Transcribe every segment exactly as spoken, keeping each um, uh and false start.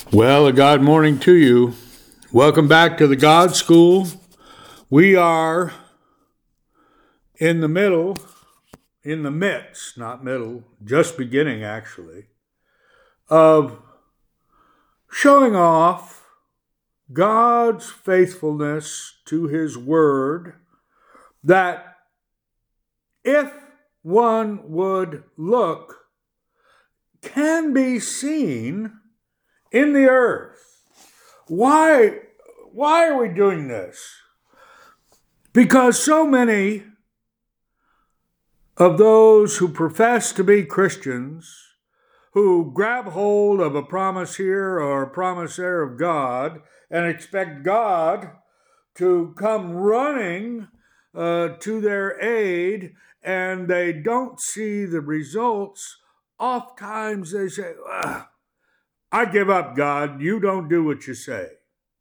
Well, a God morning to you. Welcome back to the God School. We are in the middle, in the midst, not middle, just beginning actually, of showing off God's faithfulness to His Word, that if one would look, can be seen in the earth. Why, why are we doing this? Because so many of those who profess to be Christians, who grab hold of a promise here or a promise there of God and expect God to come running uh, to their aid, and they don't see the results, oftentimes they say, ah, I give up, God. You don't do what you say.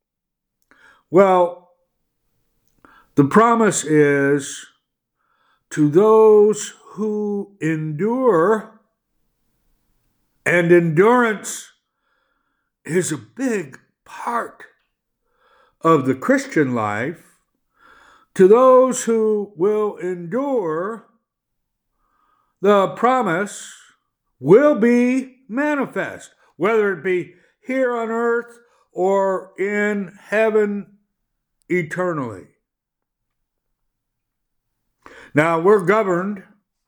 Well, the promise is to those who endure, and endurance is a big part of the Christian life. To those who will endure, the promise will be manifest, whether it be here on earth or in heaven eternally. Now, we're governed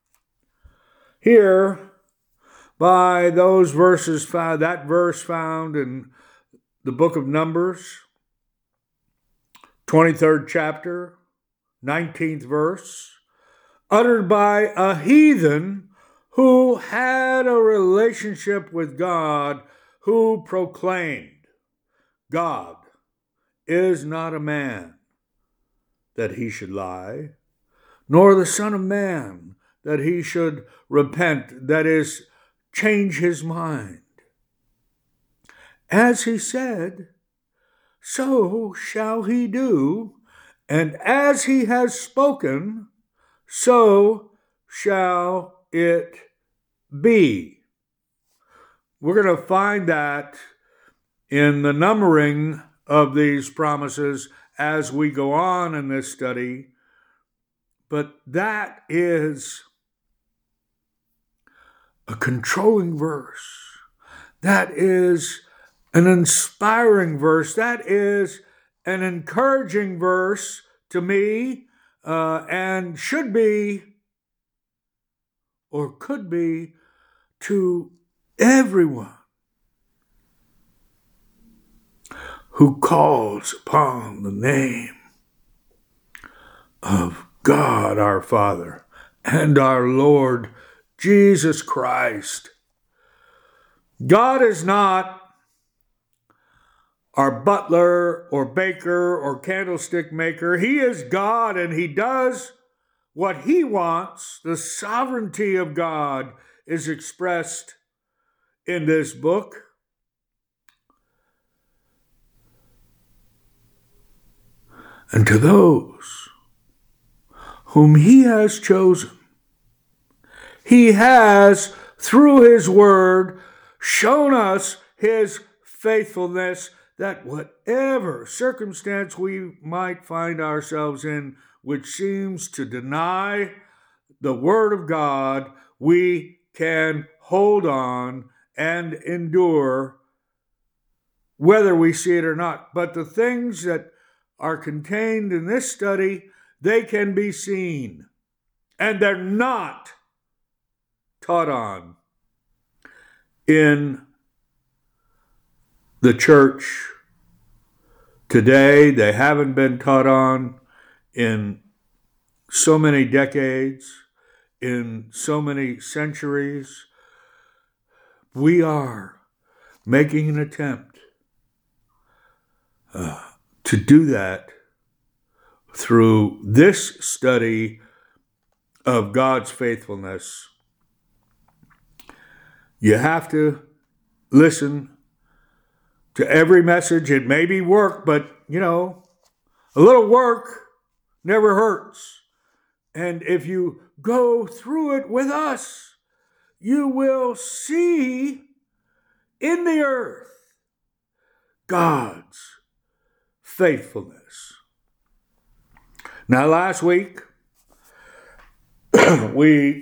here by those verses found, that verse found in the book of Numbers, twenty-third chapter, nineteenth verse, uttered by a heathen who had a relationship with God, who proclaimed, God is not a man that he should lie, nor the Son of Man that he should repent, that is, change his mind. As he said, so shall he do, and as he has spoken, so shall it be. We're going to find that in the numbering of these promises as we go on in this study. But that is a controlling verse. That is an inspiring verse. That is an encouraging verse to me, uh, and should be, or could be, to everyone who calls upon the name of God our Father and our Lord Jesus Christ. God is not our butler or baker or candlestick maker. He is God, and he does what he wants. The sovereignty of God is expressed in this book. And to those whom he has chosen, he has, through his word, shown us his faithfulness, that whatever circumstance we might find ourselves in, which seems to deny the word of God, we can hold on and endure, whether we see it or not. But the things that are contained in this study, they can be seen, and they're not taught on in the church today. They haven't been taught on in so many decades, in so many centuries. We are making an attempt uh, to do that through this study of God's faithfulness. You have to listen to every message. It may be work, but, you know, a little work never hurts. And if you go through it with us, you will see in the earth God's faithfulness. Now, last week, we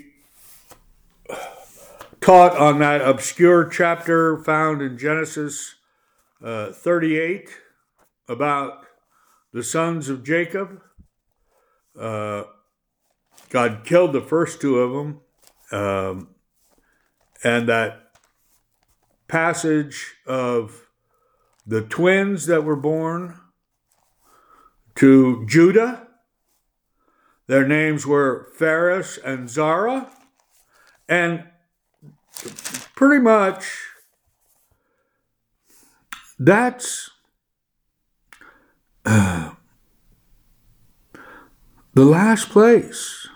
taught on that obscure chapter found in Genesis uh, thirty-eight about the sons of Jacob. Uh, God killed the first two of them, um, and that passage of the twins that were born to Judah. Their names were Phares and Zara, and pretty much that's uh, the last place,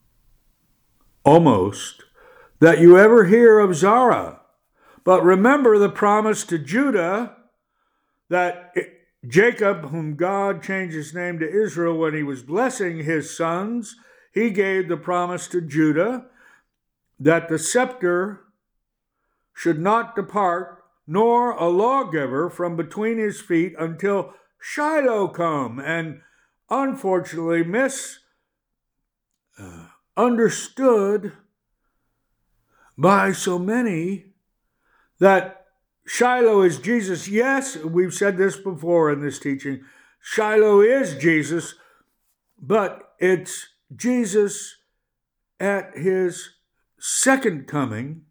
almost, that you ever hear of Zara. But remember the promise to Judah that Jacob, whom God changed his name to Israel when he was blessing his sons, he gave the promise to Judah that the scepter should not depart, nor a lawgiver from between his feet until Shiloh come. And unfortunately, misunderstood uh, by so many that Shiloh is Jesus. Yes, we've said this before in this teaching. Shiloh is Jesus, but it's Jesus at his second coming,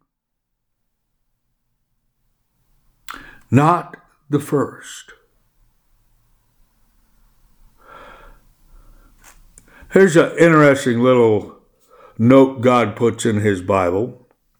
not the first. Here's an interesting little note God puts in his Bible.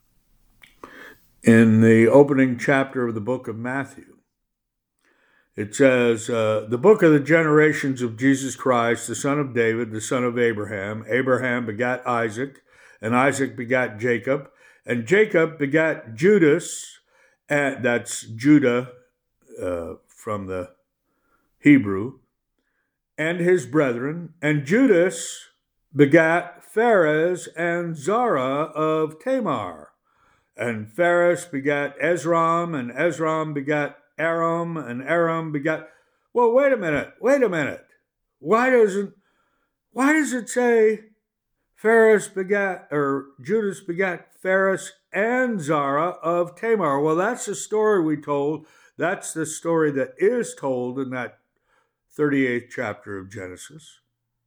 In the opening chapter of the book of Matthew, it says, uh, the book of the generations of Jesus Christ, the son of David, the son of Abraham. Abraham begat Isaac, and Isaac begat Jacob, and Jacob begat Judas, and that's Judah uh, from the Hebrew, and his brethren, and Judas begat Phares and Zara of Tamar. And Phares begat Ezram, and Ezram begat Aram, and Aram begat... Well, wait a minute, wait a minute. Why doesn't, why does it say Phares begat, or Judas begat Phares and Zara of Tamar? Well, that's the story we told. That's the story that is told in that thirty-eighth chapter of Genesis.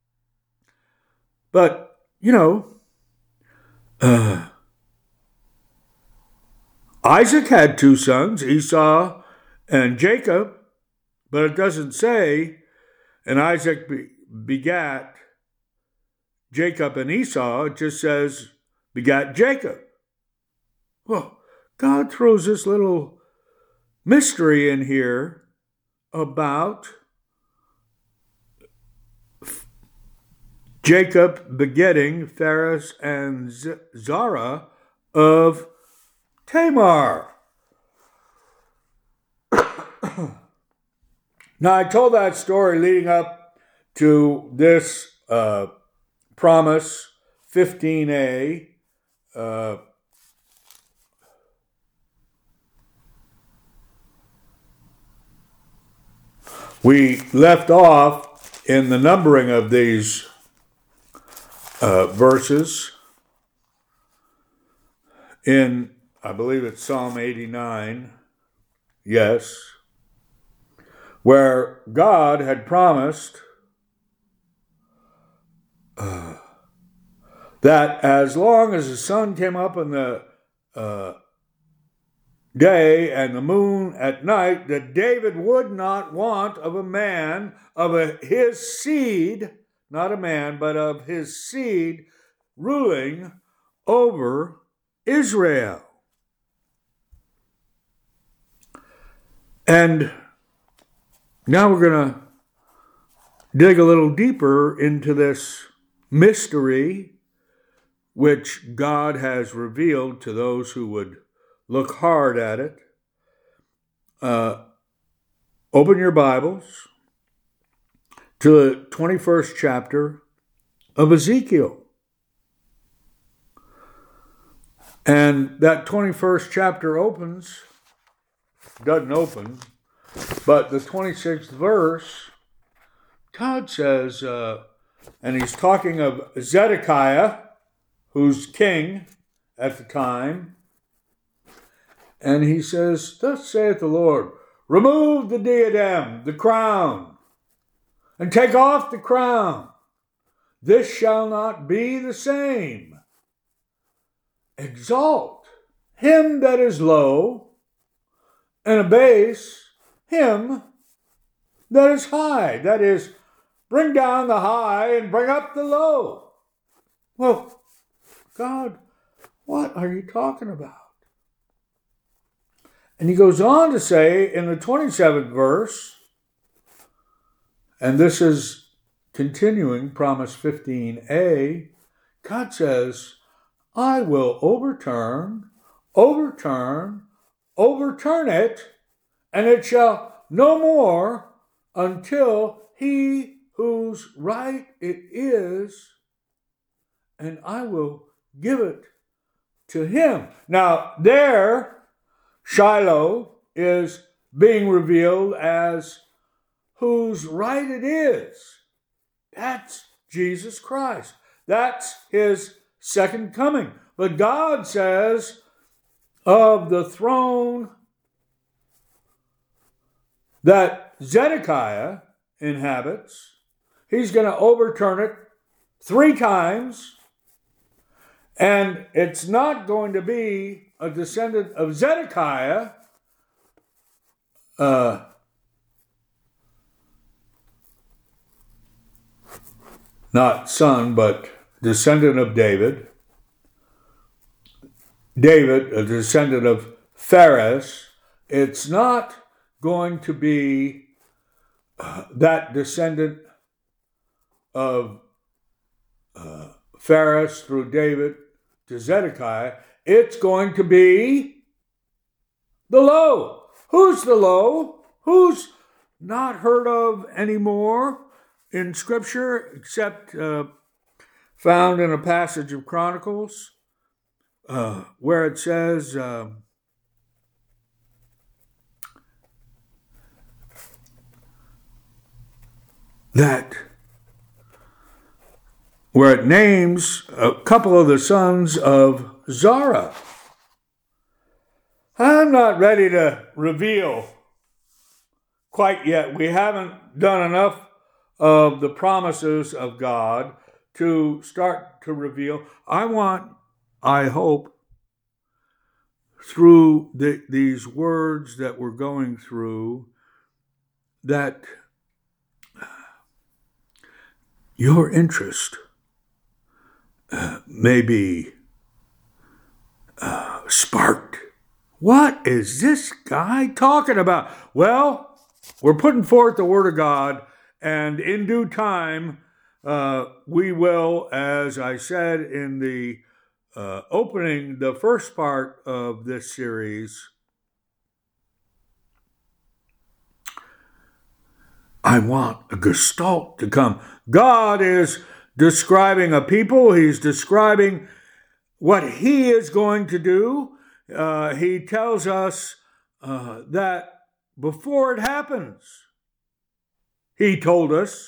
But, you know, uh, Isaac had two sons, Esau and Jacob, but it doesn't say, and Isaac be- begat Jacob and Esau. It just says, begat Jacob. Well, God throws this little mystery in here about Jacob begetting Phares and Zara of Tamar. Now, I told that story leading up to this uh, promise, fifteen a. Uh, we left off in the numbering of these uh, verses in, I believe it's Psalm eighty-nine, yes, where God had promised uh, that as long as the sun came up in the uh, day and the moon at night, that David would not want of a man of a, his seed, not a man, but of his seed, ruling over Israel. And now we're going to dig a little deeper into this mystery which God has revealed to those who would look hard at it. Uh, open your Bibles to the twenty-first chapter of Ezekiel. And that twenty-first chapter opens, doesn't open, But the twenty-sixth verse, God says, uh, and he's talking of Zedekiah, who's king at the time, and he says, thus saith the Lord, remove the diadem, the crown, and take off the crown. This shall not be the same. Exalt him that is low, and abase him that is high. That is, bring down the high and bring up the low. Well, God, what are you talking about? And he goes on to say in the twenty-seventh verse, and this is continuing Promise fifteen a, God says, I will overturn, overturn, overturn it, and it shall no more until he whose right it is, and I will give it to him. Now, there, Shiloh is being revealed as whose right it is. That's Jesus Christ. That's his second coming. But God says of the throne that Zedekiah inhabits, he's going to overturn it three times, and it's not going to be a descendant of Zedekiah, uh, not son, but descendant of David. David, a descendant of Phares. It's not going to be uh, that descendant of uh, Phares through David to Zedekiah. It's going to be the low. Who's the low? Who's not heard of anymore in Scripture except uh, found in a passage of Chronicles uh, where it says uh, that where it names a couple of the sons of Zara. I'm not ready to reveal quite yet. We haven't done enough of the promises of God to start to reveal. I want, I hope, through the, these words that we're going through, that your interest uh, may be uh, sparked. What is this guy talking about? Well, we're putting forth the Word of God, and in due time, uh, we will, as I said in the uh, opening, the first part of this series, I want a gestalt to come. God is describing a people. He's describing what he is going to do. Uh, he tells us uh, that before it happens, he told us.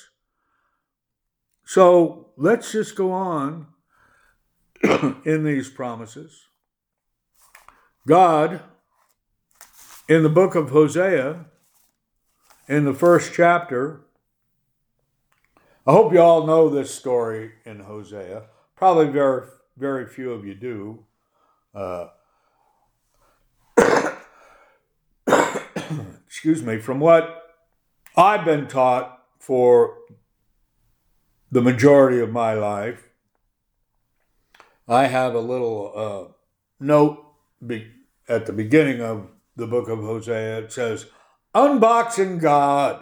So let's just go on in these promises. God, in the book of Hosea, in the first chapter, I hope you all know this story in Hosea. Probably very, very few of you do. Uh, excuse me, from what I've been taught for the majority of my life, I have a little uh, note be- at the beginning of the book of Hosea. It says, Unboxing God.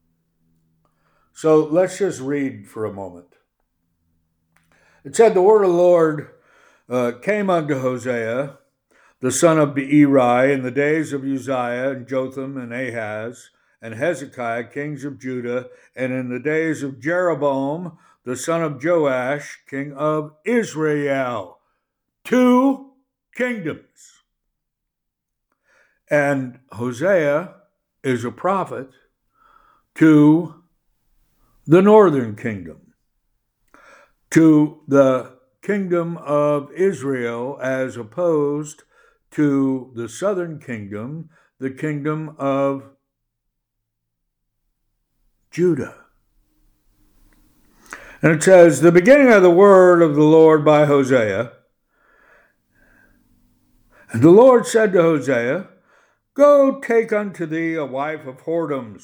So let's just read for a moment. It said, the word of the Lord uh, came unto Hosea, the son of Beeri, in the days of Uzziah and Jotham and Ahaz and Hezekiah, kings of Judah, and in the days of Jeroboam, the son of Joash, king of Israel. Two kingdoms. And Hosea is a prophet to the northern kingdom, to the kingdom of Israel, as opposed to the southern kingdom, the kingdom of Judah. And it says, the beginning of the word of the Lord by Hosea. And the Lord said to Hosea, go take unto thee a wife of whoredoms,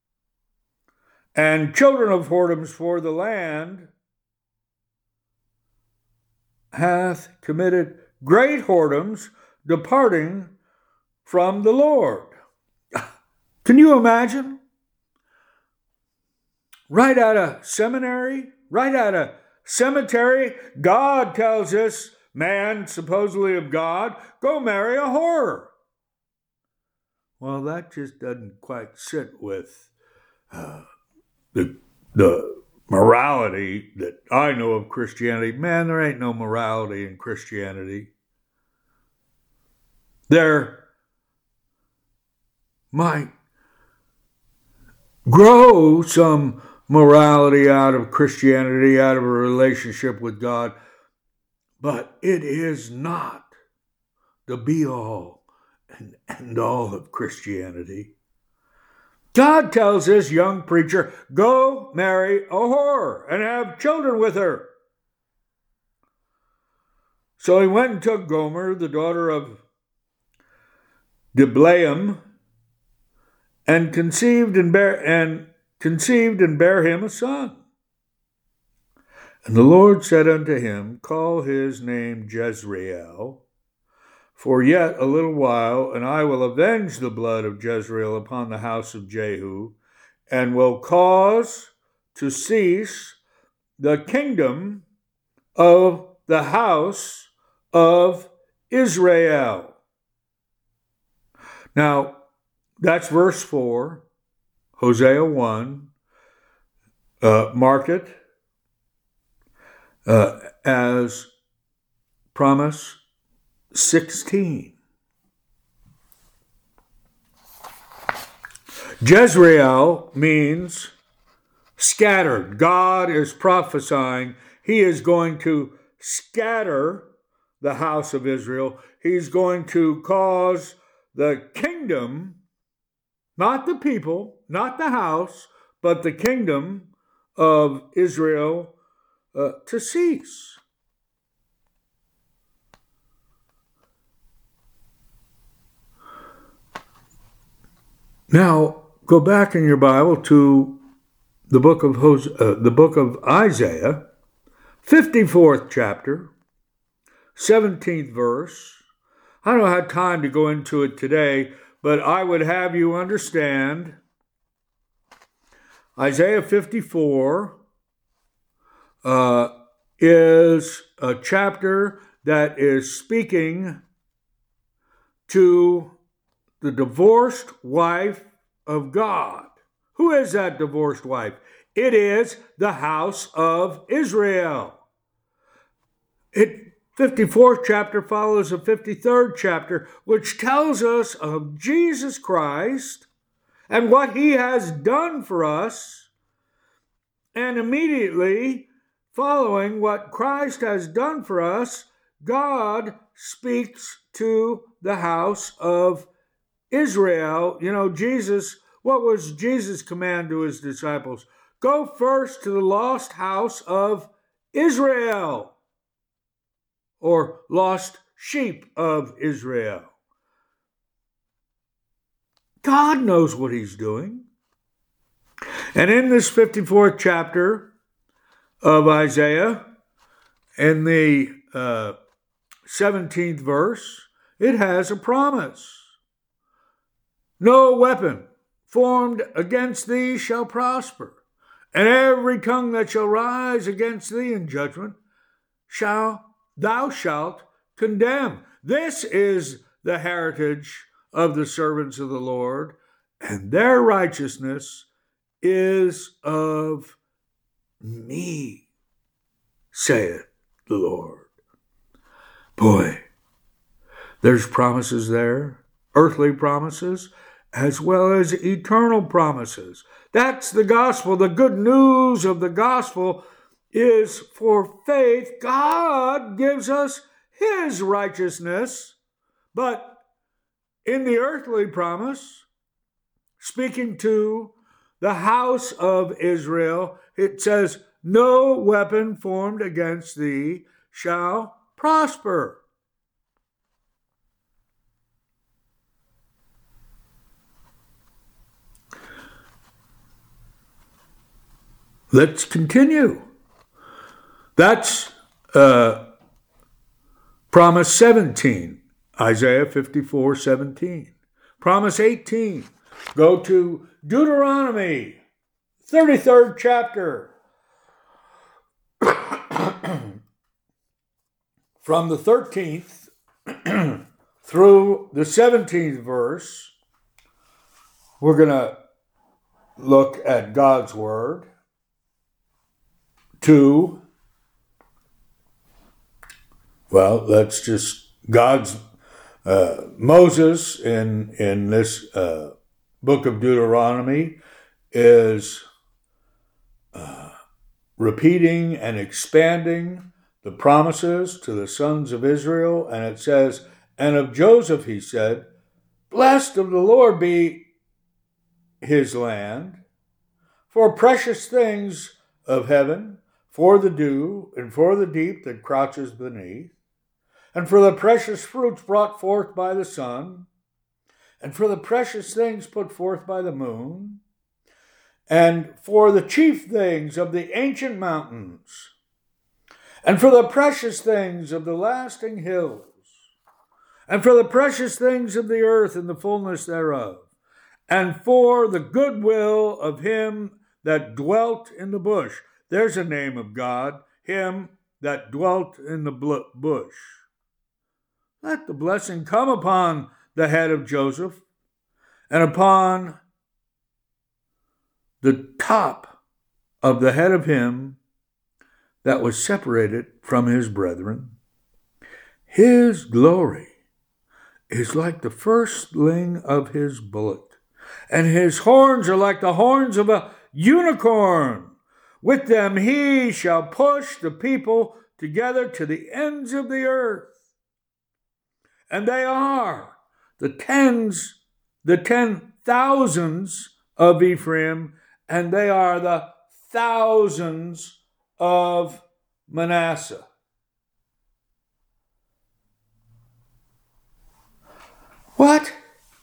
and children of whoredoms, for the land hath committed great whoredoms, departing from the Lord. Can you imagine? Right out of seminary, right out of cemetery, God tells this man, supposedly of God, go marry a whore. Well, that just doesn't quite sit with uh, the, the morality that I know of Christianity. Man, there ain't no morality in Christianity. There might grow some morality out of Christianity, out of a relationship with God, but it is not the be-all and end-all of Christianity. God tells this young preacher, go marry a whore and have children with her. So he went and took Gomer, the daughter of Diblaim, and conceived and bare and conceived and bare him a son. And the Lord said unto him, call his name Jezreel, for yet a little while, and I will avenge the blood of Jezreel upon the house of Jehu, and will cause to cease the kingdom of the house of Israel. Now, that's verse four, Hosea one. Uh, mark it uh, as promise sixteen. Jezreel means scattered. God is prophesying he is going to scatter the house of Israel. He's going to cause the kingdom, not the people, not the house, but the kingdom of Israel uh, to cease. Now, go back in your Bible to the book of Hose- uh, the book of Isaiah, fifty-fourth chapter, seventeenth verse. I don't have time to go into it today, but I would have you understand Isaiah fifty-four uh, is a chapter that is speaking to the divorced wife of God. Who is that divorced wife? It is the house of Israel. It fifty-fourth chapter follows the fifty-third chapter, which tells us of Jesus Christ and what he has done for us. And immediately following what Christ has done for us, God speaks to the house of Israel. You know, Jesus, what was Jesus' command to his disciples? Go first to the lost house of Israel, or lost sheep of Israel. God knows what he's doing. And in this fifty-fourth chapter of Isaiah, in the uh, seventeenth verse, it has a promise. No weapon formed against thee shall prosper, and every tongue that shall rise against thee in judgment shall thou shalt condemn. This is the heritage of the servants of the Lord, and their righteousness is of me, saith the Lord. Boy, there's promises there, earthly promises, as well as eternal promises. That's the gospel. The good news of the gospel is for faith. God gives us his righteousness, but in the earthly promise, speaking to the house of Israel, it says, no weapon formed against thee shall prosper. Let's continue. That's uh, promise seventeen, Isaiah fifty-four seventeen. Promise eighteen, go to Deuteronomy, thirty-third chapter. From the thirteenth through the seventeenth verse, we're going to look at God's Word. Two, well, that's just God's, uh, Moses in, in this uh, book of Deuteronomy is uh, repeating and expanding the promises to the sons of Israel. And it says, and of Joseph he said, blessed of the Lord be his land, for precious things of heaven, for the dew, and for the deep that crouches beneath, and for the precious fruits brought forth by the sun, and for the precious things put forth by the moon, and for the chief things of the ancient mountains, and for the precious things of the lasting hills, and for the precious things of the earth and the fullness thereof, and for the goodwill of him that dwelt in the bush. There's a name of God, him that dwelt in the bush. Let the blessing come upon the head of Joseph and upon the top of the head of him that was separated from his brethren. His glory is like the firstling of his bullock, and his horns are like the horns of a unicorn. With them he shall push the people together to the ends of the earth. And they are the tens, the ten thousands of Ephraim, and they are the thousands of Manasseh. What?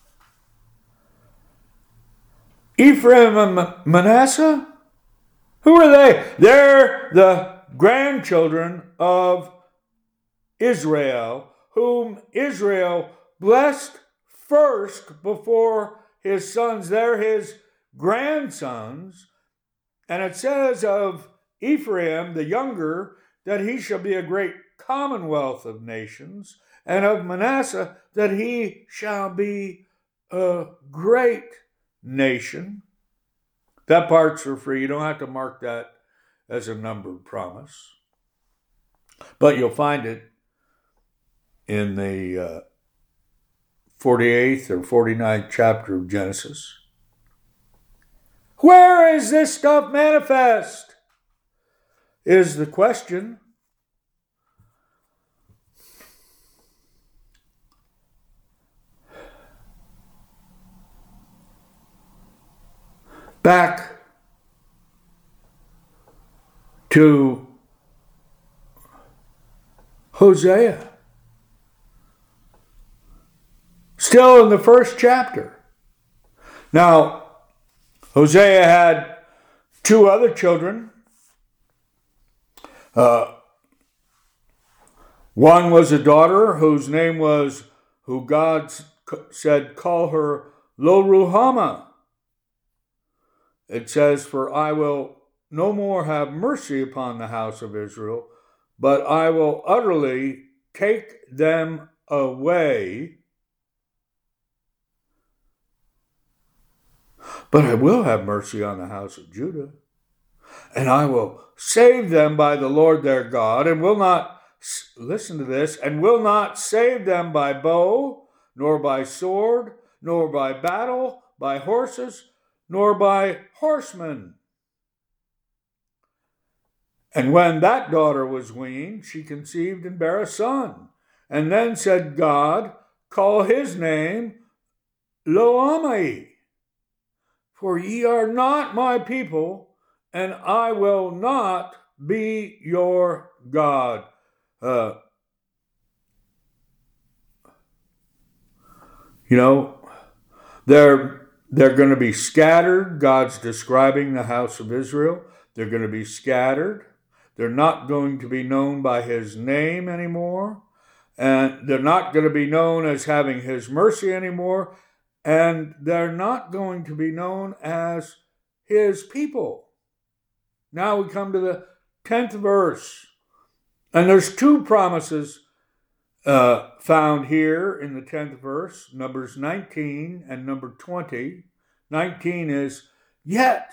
Ephraim and Manasseh? Who are they? They're the grandchildren of Israel, whom Israel blessed first before his sons. They're his grandsons. And it says of Ephraim, the younger, that he shall be a great commonwealth of nations, and of Manasseh, that he shall be a great nation. That part's for free. You don't have to mark that as a numbered promise. But you'll find it in the uh, forty-eighth or forty-ninth chapter of Genesis. Where is this stuff manifest? Is the question. Back to Hosea. Still in the first chapter. Now, Hosea had two other children. Uh, one was a daughter whose name was, who God said, call her Lo-Ruhamah. It says, for I will no more have mercy upon the house of Israel, but I will utterly take them away. But I will have mercy on the house of Judah, and I will save them by the Lord their God, and will not, listen to this, and will not save them by bow, nor by sword, nor by battle, by horses, nor by horsemen. And when that daughter was weaned, she conceived and bare a son. And then said God, call his name Lo-ammi, for ye are not my people, and I will not be your God. Uh, you know, they're, they're going to be scattered. God's describing the house of Israel. They're going to be scattered. They're not going to be known by his name anymore. And they're not going to be known as having his mercy anymore. And they're not going to be known as his people. Now we come to the tenth verse. And there's two promises uh, found here in the tenth verse, Numbers nineteen and number twenty. nineteen is, yet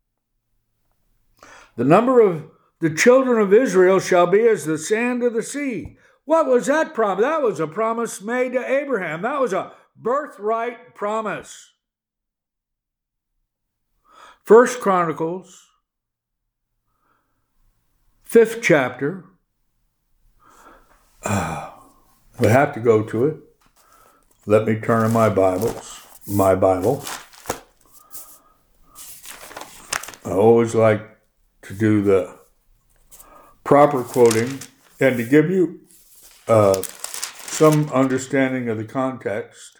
the number of the children of Israel shall be as the sand of the sea. What was that promise? That was a promise made to Abraham. That was a birthright promise. First Chronicles, fifth chapter. Uh, we have to go to it. Let me turn to my Bibles. My Bible. I always like to do the proper quoting and to give you uh, some understanding of the context.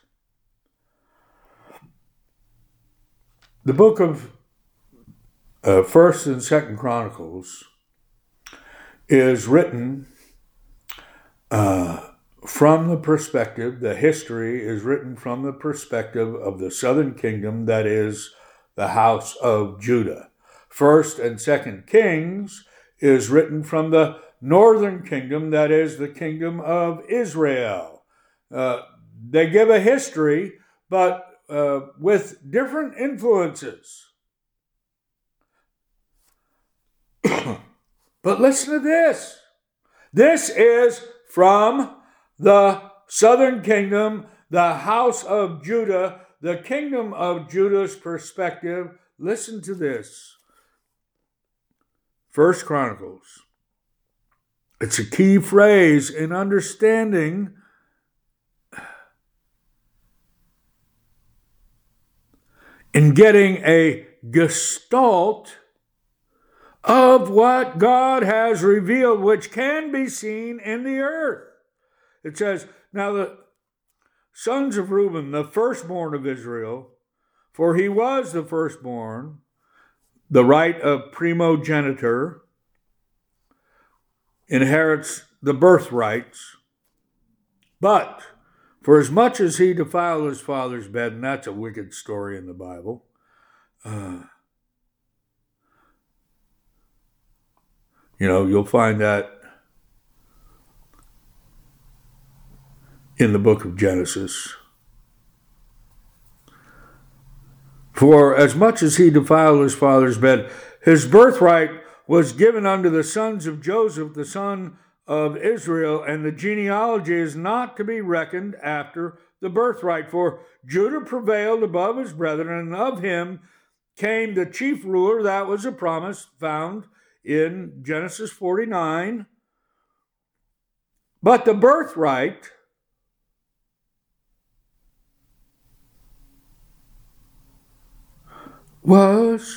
The book of uh, First and Second Chronicles is written uh, from the perspective, the history is written from the perspective of the southern kingdom, that is the house of Judah. First and Second Kings is written from the northern kingdom, that is the kingdom of Israel. Uh, they give a history, but uh, with different influences. But listen to this. This is from the southern kingdom, the house of Judah, the kingdom of Judah's perspective. Listen to this. First Chronicles. It's a key phrase in understanding in getting a gestalt of what God has revealed, which can be seen in the earth. It says, now the sons of Reuben, the firstborn of Israel, for he was the firstborn, the right of primogeniture, inherits the birthrights. But for as much as he defiled his father's bed, and that's a wicked story in the Bible, uh, you know, you'll find that in the book of Genesis. For as much as he defiled his father's bed, his birthright was given unto the sons of Joseph, the son of Israel, and the genealogy is not to be reckoned after the birthright. For Judah prevailed above his brethren, and of him came the chief ruler. That was a promise found in Genesis forty-nine. But the birthright was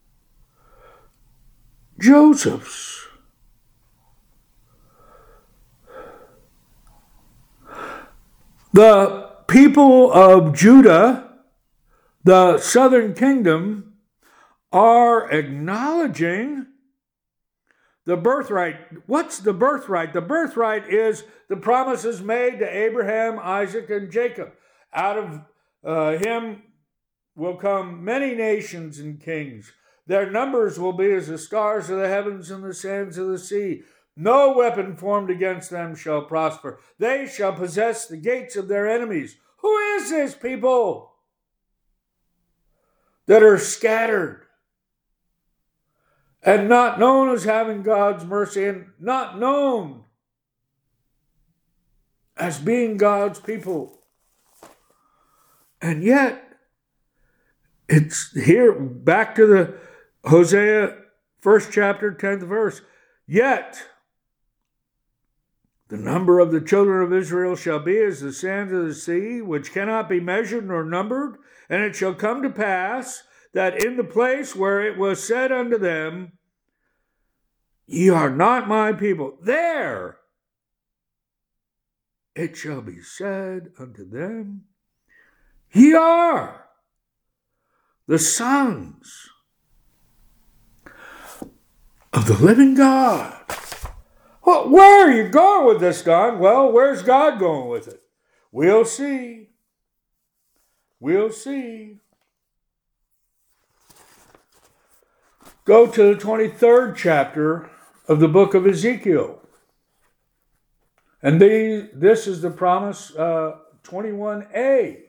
Joseph's. The people of Judah, the southern kingdom, are acknowledging the birthright. What's the birthright? The birthright is the promises made to Abraham, Isaac, and Jacob. Out of uh, him will come many nations and kings. Their numbers will be as the stars of the heavens and the sands of the sea. No weapon formed against them shall prosper. They shall possess the gates of their enemies. Who is this people that are scattered and not known as having God's mercy, and not known as being God's people? And yet, it's here, back to the Hosea, first chapter, tenth verse. Yet, the number of the children of Israel shall be as the sands of the sea, which cannot be measured nor numbered. And it shall come to pass that in the place where it was said unto them, ye are not my people, there it shall be said unto them, ye are the sons of the living God. Well, where are you going with this, Don? Well, where's God going with it? We'll see. We'll see. Go to the twenty-third chapter of the book of Ezekiel. And the, this is the promise, uh, twenty-one a.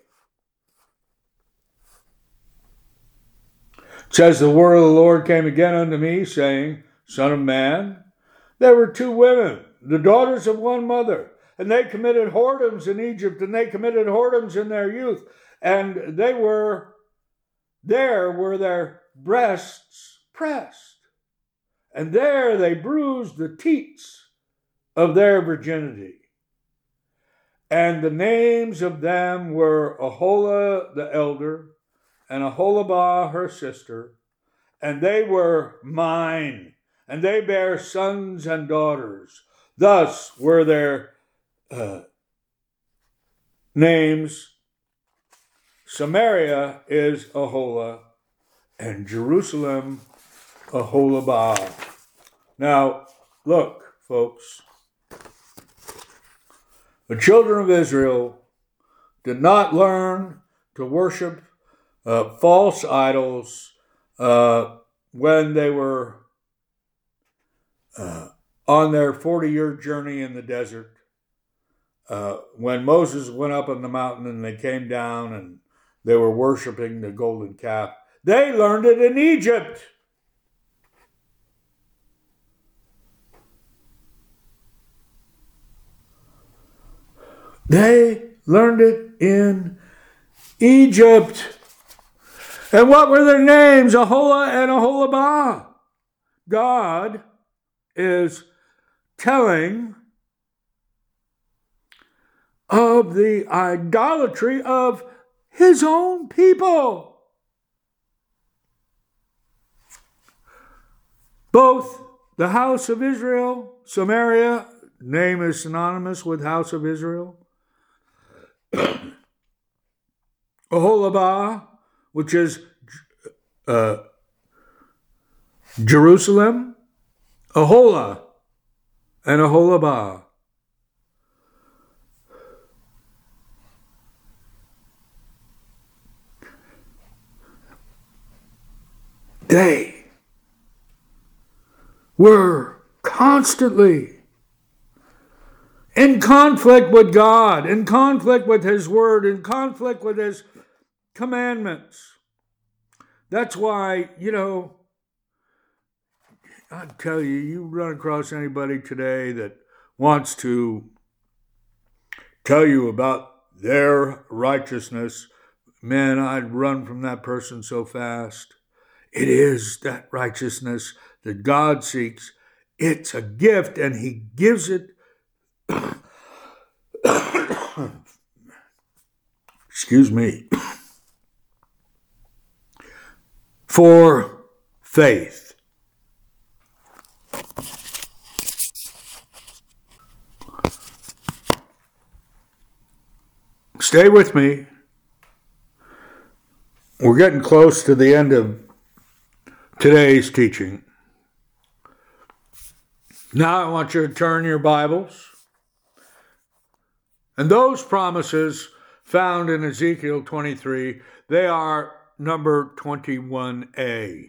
It says, the word of the Lord came again unto me, saying, Son of man, there were two women, the daughters of one mother, and they committed whoredoms in Egypt, and they committed whoredoms in their youth, and they were, there were their breasts pressed, and there they bruised the teats of their virginity. And the names of them were Aholah the elder, and Aholabah her sister, and they were mine, and they bare sons and daughters. Thus were their uh, names. Samaria is Aholah, and Jerusalem Aholabah. Now, look, folks. The children of Israel did not learn to worship uh, false idols uh, when they were uh, on their forty-year journey in the desert. Uh, when Moses went up on the mountain and they came down and they were worshiping the golden calf, they learned it in Egypt. They learned it in Egypt. And what were their names? Aholah and Aholabah. God is telling of the idolatry of his own people. Both the house of Israel, Samaria, name is synonymous with house of Israel. Aholabah, which is uh, Jerusalem, Aholah and Aholabah. They were constantly in conflict with God, in conflict with his word, in conflict with his commandments. That's why, you know, I tell you, you run across anybody today that wants to tell you about their righteousness, man, I'd run from that person so fast. It is that righteousness that God seeks. It's a gift, and he gives it excuse me, for faith. Stay with me. We're getting close to the end of today's teaching. Now I want you to turn your Bibles. And those promises found in Ezekiel twenty-three, they are number twenty-one a.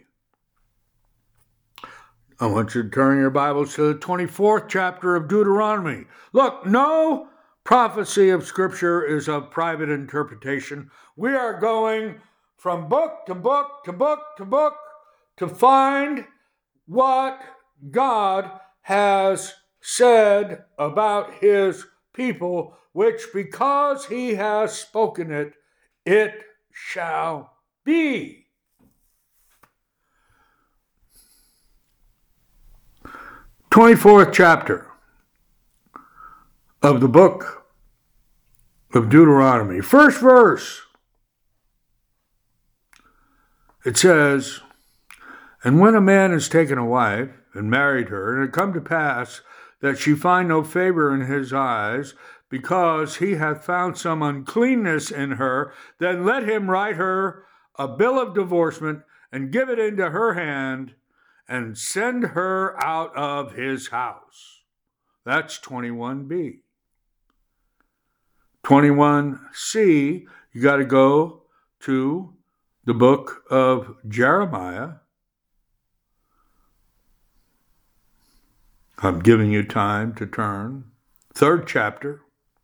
I want you to turn your Bibles to the twenty-fourth chapter of Deuteronomy. Look, no prophecy of Scripture is of private interpretation. We are going from book to book to book to book to find what God has said about his people, which because he has spoken it it shall be. twenty-fourth chapter of the book of Deuteronomy. First verse. It says, "And when a man has taken a wife and married her, and it come to pass that she find no favor in his eyes, because he hath found some uncleanness in her, then let him write her a bill of divorcement, and give it into her hand, and send her out of his house." That's twenty-one B. twenty-one C, you got to go to the book of Jeremiah. I'm giving you time to turn. Third chapter.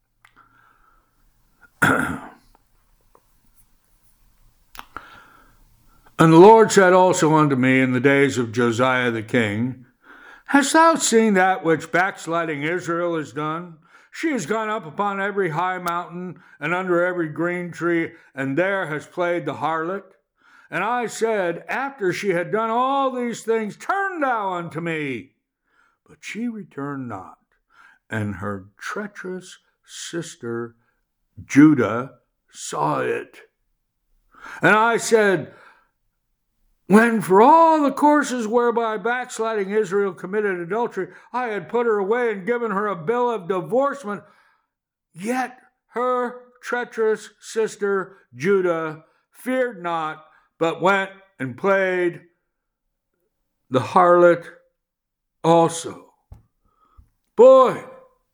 "And the Lord said also unto me in the days of Josiah the king, Hast thou seen that which backsliding Israel has done? She has gone up upon every high mountain and under every green tree, and there has played the harlot. And I said, After she had done all these things, turn thou unto me. But she returned not, and her treacherous sister Judah saw it. And I said, When for all the courses whereby backsliding Israel committed adultery, I had put her away and given her a bill of divorcement, yet her treacherous sister Judah feared not, but went and played the harlot also." Boy,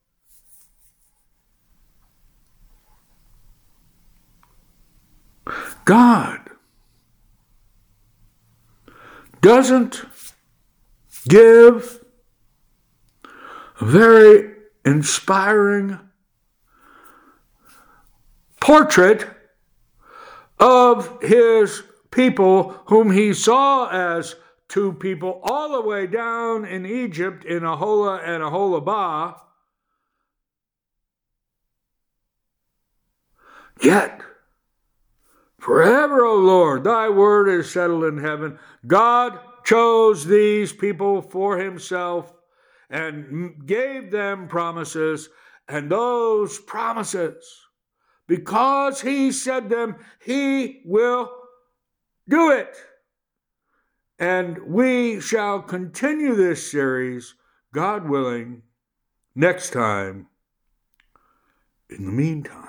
God doesn't give a very inspiring portrait of his people whom he saw as two people all the way down in Egypt in Aholah and Aholabah. Yet, forever, O Lord, thy word is settled in heaven. God chose these people for himself and gave them promises, and those promises, because he said them, he will do it. And we shall continue this series, God willing, next time. In the meantime,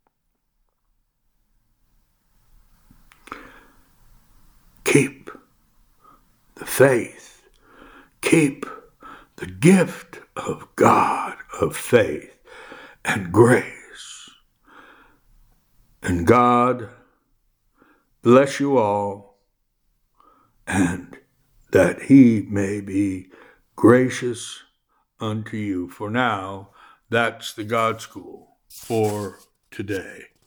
keep the faith. Keep the gift of God of faith and grace. And God bless you all, and that he may be gracious unto you. For now, that's the God School for today.